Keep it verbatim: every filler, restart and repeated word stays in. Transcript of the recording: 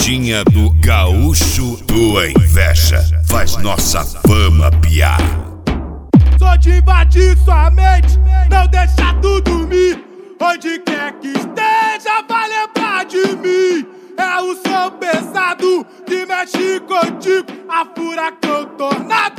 Modinha do gaúcho, tua inveja faz nossa fama piar. Sou de invadir sua mente, não deixa tu dormir. Onde quer que esteja vai lembrar de mim. É o som pesado que mexe contigo, a furacão tornado.